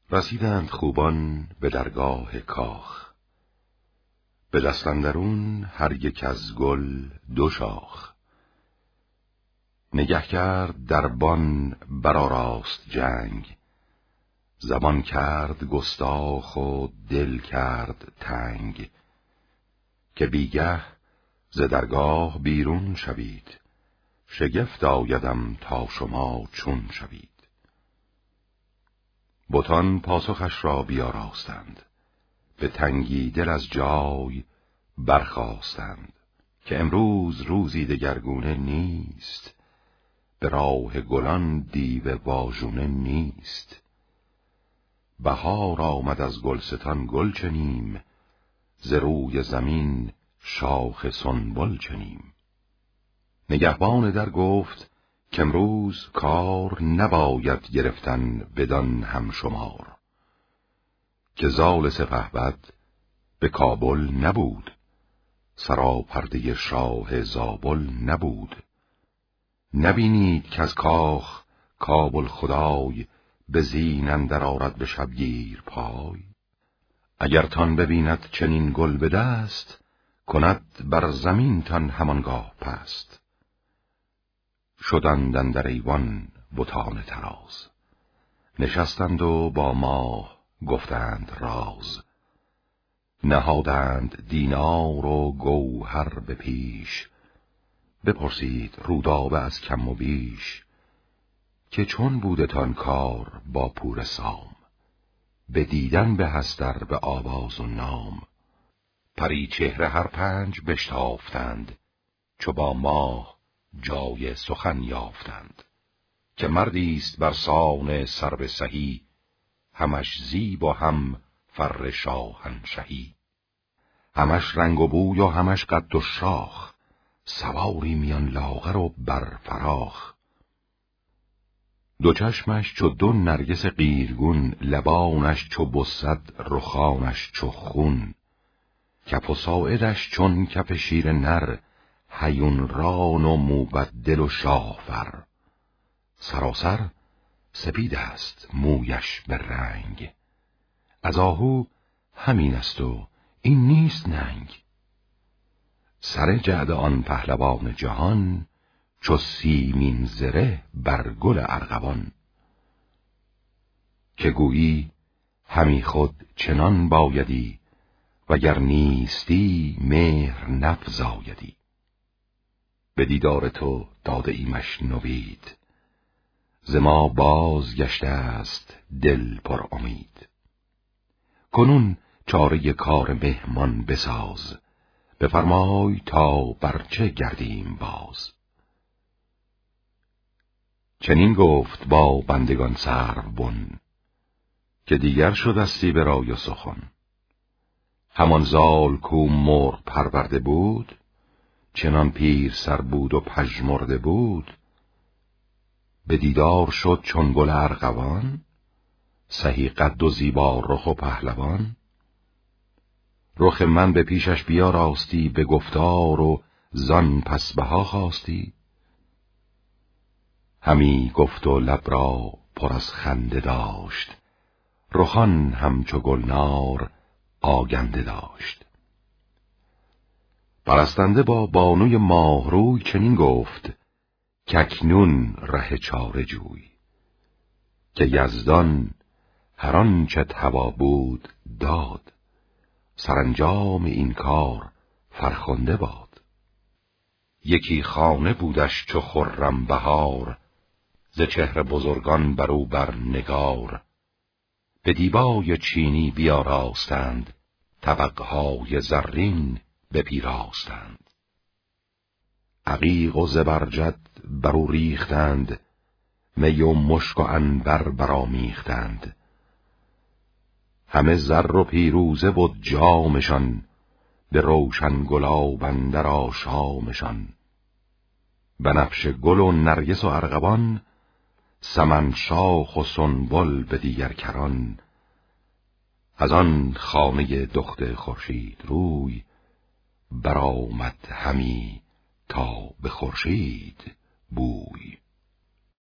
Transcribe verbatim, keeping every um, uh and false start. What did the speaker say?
رسیدند خوبان به درگاه کاخ، به دست اندرون هر یک از گل دو شاخ. نگه کرد دربان برآراست جنگ، زبان کرد گستاخ و دل کرد تنگ. که بیگه ز درگاه بیرون شوید، شگفت آیدم تا شما چون شوید. بتان پاسخش را بیاراستند، به تنگی دل از جای برخاستند. که امروز روزی دگرگونه نیست، به راه گلان دیو واژونه نیست. بهار آمد از گلستان گل چنیم، ز روی زمین شاخ سنبل چنیم. نگهبان در گفت که امروز کار نباید گرفتن بدان هم شمار. که زال سپهبد به کابل نبود، سراپرده شاه زابل نبود. نبینید که از کاخ کابل خدای، به زین اندر آرد به شبگیر پای. اگر تان ببیند چنین گل به دست، کند بر زمین تان همانگاه پست. شدند اندر ایوان بتان تراز، نشستند و با ماه گفتند راز. نهادند دینار و گوهر به پیش، بپرسید رودابه از کم و بیش. که چون بودتان کار با پور سام، به دیدن به هستر به آواز و نام. پری چهره هر پنج بشتافتند، چو با ماه جای سخن یافتند. که مردیست بر سان سرو سهی، همش زیب و هم فر شاهنشهی. همش رنگ و بوی و همش قد و شاخ، سواری میان لاغر و بر فراخ. دو چشمش چو دو نرگس قیرگون، لبانش چو بسد رخانش چو خون. کف و ساعدش چون کف شیر نر، هیون ران و موبدل و شاهور. سراسر سپید است مویش به رنگ، از آهو همین است و این نیست ننگ. سر جعد آن پهلوان جهان، چو سیمین زره بر گل ارغوان. که گویی همی خود چنان بایدی، وگر نیستی مهر نفزایدی. به دیدار تو داده ایمش نوید، ز ما باز گشته است دل پر امید. کنون چاره کار مهمان بساز، بفرمای تا برچه گردیم باز. چنین گفت با بندگان سروبن، که دیگر شدستی به رای و سخن. همان زال کو مرغ پرورده بود، چنان پیر سر بود و پژمرده بود. به دیدار شد چون گل ارغوان، سهی قد و زیبا رخ و پهلوان. رخ من به پیشش بیاراستی، به گفتار و زان پس بها خواستی. همی گفت و لب را پر از خنده داشت، رخان همچو گلنار آگنده داشت. پرستنده با بانوی ماهروی چنین گفت، کاکنون ره چاره جوی. که یزدان هر آنچه هوا بود داد، سرانجام این کار فرخنده باد. یکی خانه بودش چو خرم بهار، ز چهر بزرگان برو بر نگار. به دیبای چینی بیاراستند، طبقهای زرین بپیراستند. عقیق و زبرجد برو ریختند، می و مشک و عنبر برآمیختند. همه زر و پیروزه بود جامشان، به روشن گلاب اندر آشامشان. بنفشه گل و نرگس و ارغوان، سمن شاخ و سنبل به دیگر کران. از آن خانه دخت خورشید روی، برآمد همی تا به خورشید بوی.